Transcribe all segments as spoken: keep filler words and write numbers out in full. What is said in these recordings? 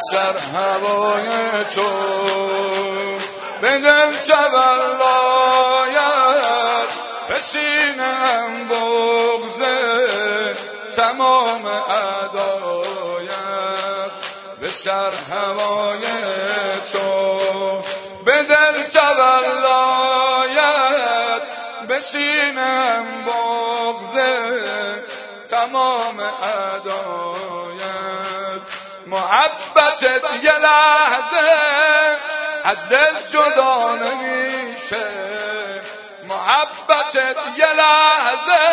سر هوای تو به دل تولاید به سینه‌ام بغض تمام اعدایت به سر هوای تو به دل تولاید به سینه‌ام بغض تمام اعدایت محبتت یه لحظه از دل جدا نمیشه محبتت یه لحظه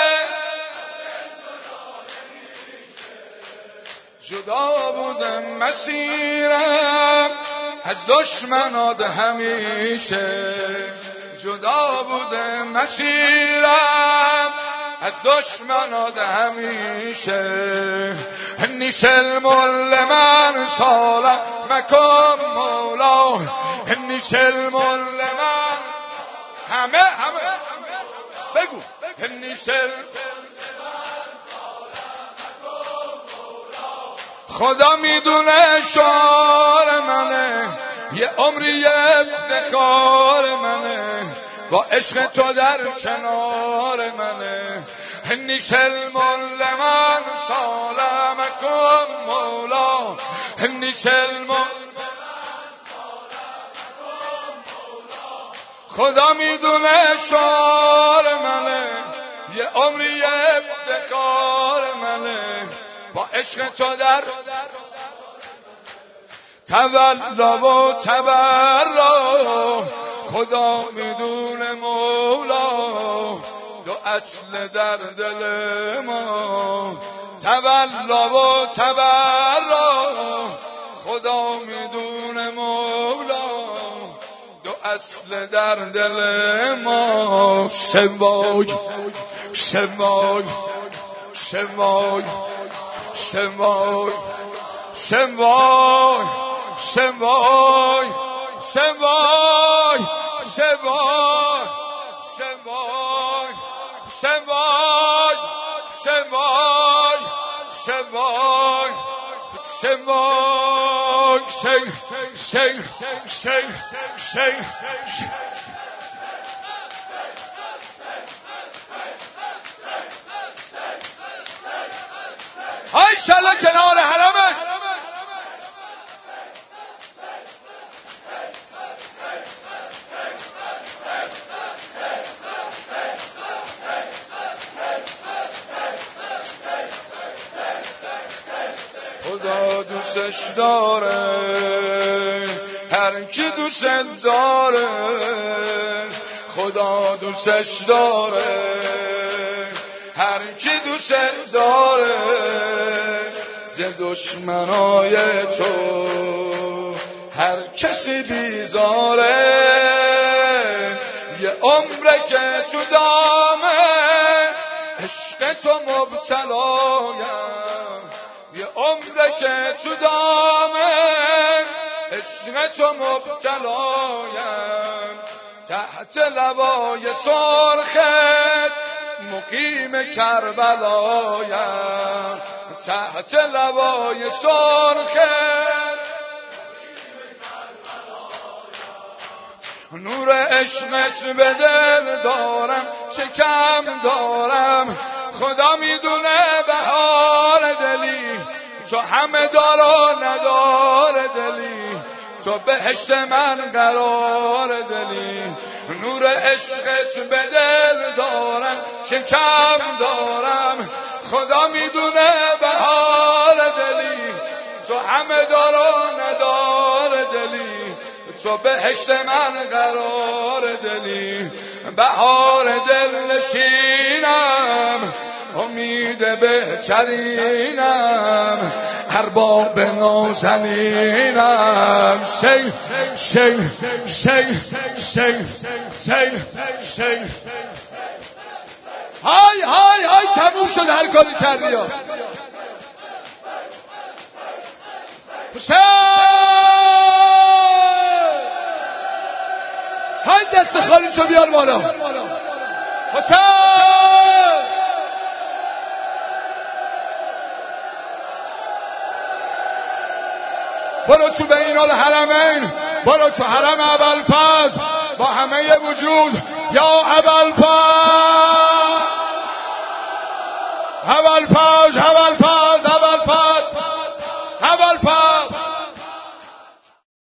جدا بودم مسیرم از دشمنات همیشه جدا بودم مسیرم از دشمنات همیشه نیش المل من سالم مکم مولا نیش المل من همه همه بگو نیش خدا میدونه شعار منه یه عمری افتخار منه با عشق تو در کنار منه نیش المل من سالمکم مولا نیش المل خدا میدونه شعار منه یه عمری افتخار منه با عشق تو در تولا و تبرا خدا میدونه مولا دو اصل در دل ما تولا و تبرا خدا میدونه مولا دو اصل در دل ما شوای شوای شوای شوای شوای شوای شوای شوای شوای شوای شوای شوای شوای شی شی شی شی های شلا کنار حرم است خدا دوستش داره هر کی دوست داره خدا دوستش داره هر کی دوست داره ز دشمنای تو هر کسی بیزاره یه عمره که تو دامه عشق تو مبتلایم یه عمره که تو دامه عشق تو مبتلایم تحت لوای سرخت مقیم کربلایم تحت لوای سرخت نور عشقت به دل دارم چه کم دارم خدا میدونه بهار دلی تو همه دار و ندار دلی تو بهشت من قرار دلی نور عشقت به دل دارم چه کم دارم خدا میدونه بهار دلی تو همه دار و ندار دلی تو بهشت من قرار دلی بهار دل نشینم امید بهترینم ارباب نازنینم شی شی شی شی شی شی های های های تموم شد هر کاری کردی ها های دست خالی شو بیار بالا حسین برو تو بین الحرمین، برو تو حرم ابوالفضل با همه وجود یا ابوالفضل ابوالفضل